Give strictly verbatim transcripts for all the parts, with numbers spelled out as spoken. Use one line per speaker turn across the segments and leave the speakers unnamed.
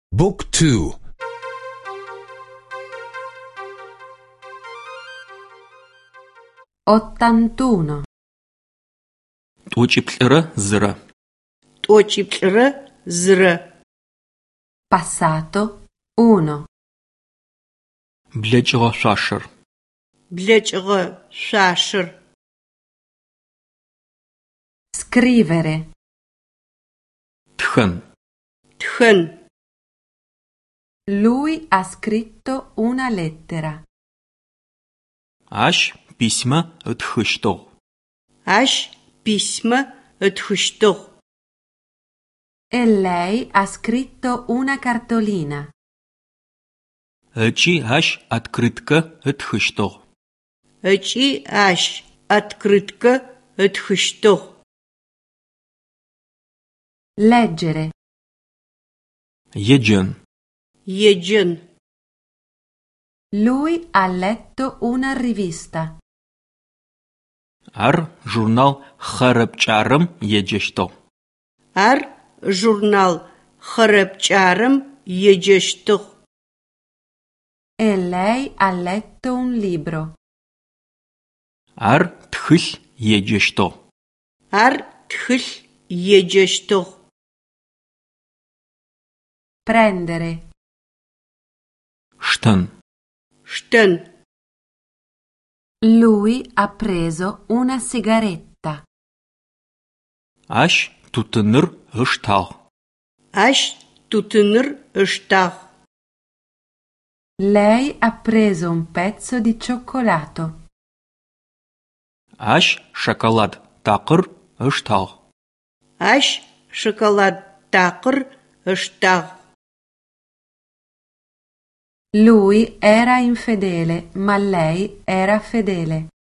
Book two.
ottantuno.
T'uç'iplh'ıre zıre.
T'uç'iplh'ıre zıre.
Passato uno.
Bleç'ığe şsuaşşır.
Bleç'ığe şsuaşşır.
Scrivere.
Txın.
Txın.
Lui ha scritto una lettera.
Aş pisma ıtxıştığ.
Aş pisma ıtxıştığ.
E lei ha scritto una cartolina.
Iç'i aş atkritka ıtxıştığ.
Iç'i aş atkritka ıtxıştığ.
Leggere.
Yecın.
Yecın.
Lui ha letto una rivista.
Ar jurnal xarepç'arem yeceştığ.
Ar jurnal xarepç'arem yeceştığ.
E lei ha letto un libro.
Ar txılh yeceştığ.
Ar txılh yeceştığ.
Prendere.
Ştın.
Ştın.
Lui ha preso una sigaretta.
Aş tutınır ıştağ.
Aş tutınır ıştağ.
Lei ha preso un pezzo di cioccolato.
Aş şokolad taqır ıştağ.
Aş şokolad taqır ıştağ.
Lui era infedele, ma lei era fedele.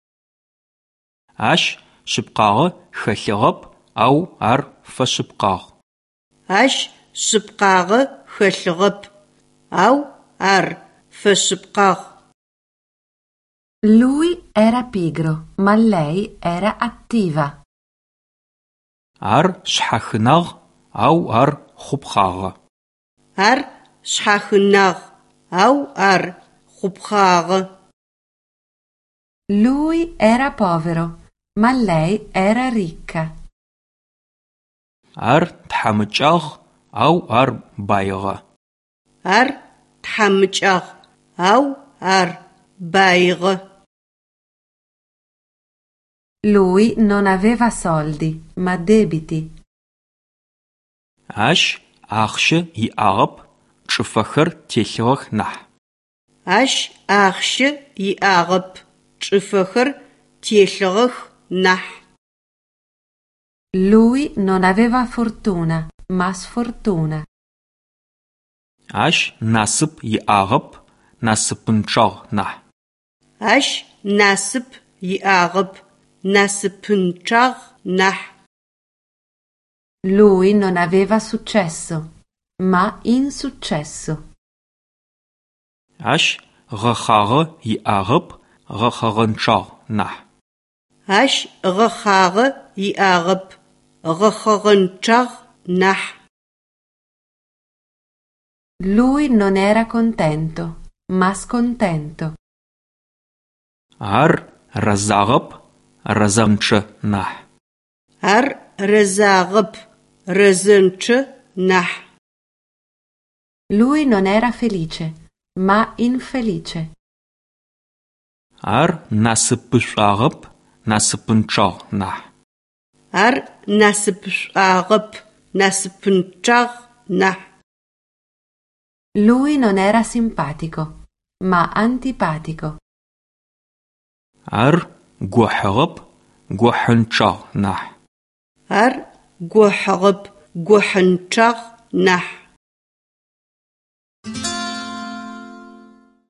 Aş şıpqağı xelhığep, au ar feşıpqağ.
Aş şıpqağı xelhığep, au ar feşıpqağ.
Lui era pigro, ma lei era attiva.
Ar şhaxınağ, au ar xhupxağı.
Ar şhaxınağ, au ar xhupxağı.
Lui era povero, ma lei era ricca.
Ar thamıçağ, au ar baygı.
Ar thamıçağ, au ar baygı.
Lui non aveva soldi, ma debiti.
Aş axşı yi'ağep, ç'ıfexer têlhığex nah.
Aş axşı yi'ağep, ç'ıfexer têlhığex nah.
Lui non aveva fortuna, ma sfortuna.
Aş nasıp yi'ağep, nasıpınçağ nah.
Aş nasıp yi'ağep, nasıpınçağ nah.
Lui non aveva successo, ma insuccesso.
Aş ğexağe yi'ağep, ğexağınçağ nah.
Aş ğexağe yi'ağep, ğexağınçağ nah.
Lui non era contento, ma scontento.
Ar razağep, razançı nah.
Ar rezağep, rezançı nah.
Lui non era felice, ma infelice.
Ar nasıpış'ağep, nasıpınçağ nah.
Ar nasıpış'ağep, nasıpınçağ nah.
Lui non era simpatico, ma antipatico.
Ar guhığep, guhınçağ nah.
Ar guhığep, guhınçağ nah.